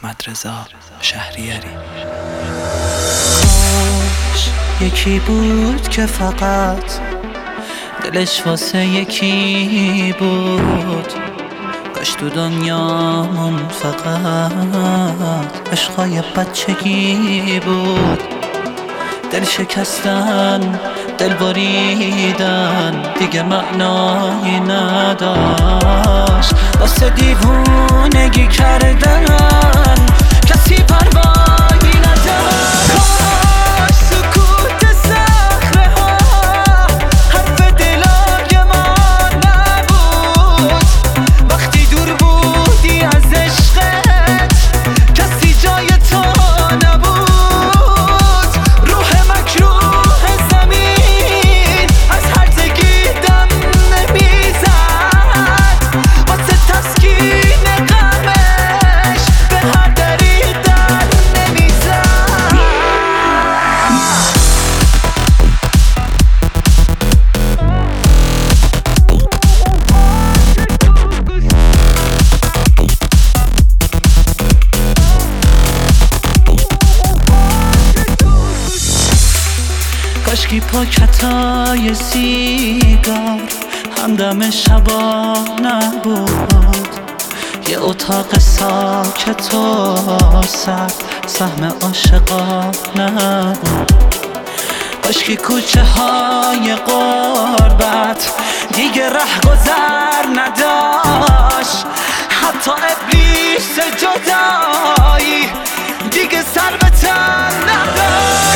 احمدرضا شهریاری. کاش یکی بود که فقط دلش واسه یکی بود، کاش تو دنیامون فقط عشقای بچگی بود. دل شکستن، دل بریدن دیگه معنایی نداشت، واسه دیوونگی کردن کسی پروایی نداشت. کاش سکوت صخره ها حرف دلای ما نبود، وقتی دور بودی از عشقت کسی جای تو نبود. روح مکروه زمین از هرزگی دم نمیزد، واسه تسکین غمش به هر دری در نمیزد. کاشکی پاکتای سیگار همدم شبا نبود، یه اتاق ساکت و سرد سهم عاشقا نبود. کاشکی کوچه های غربت دیگه رهگذر نداشت، حتی ابلیس جدایی دیگه سر به تن نداشت.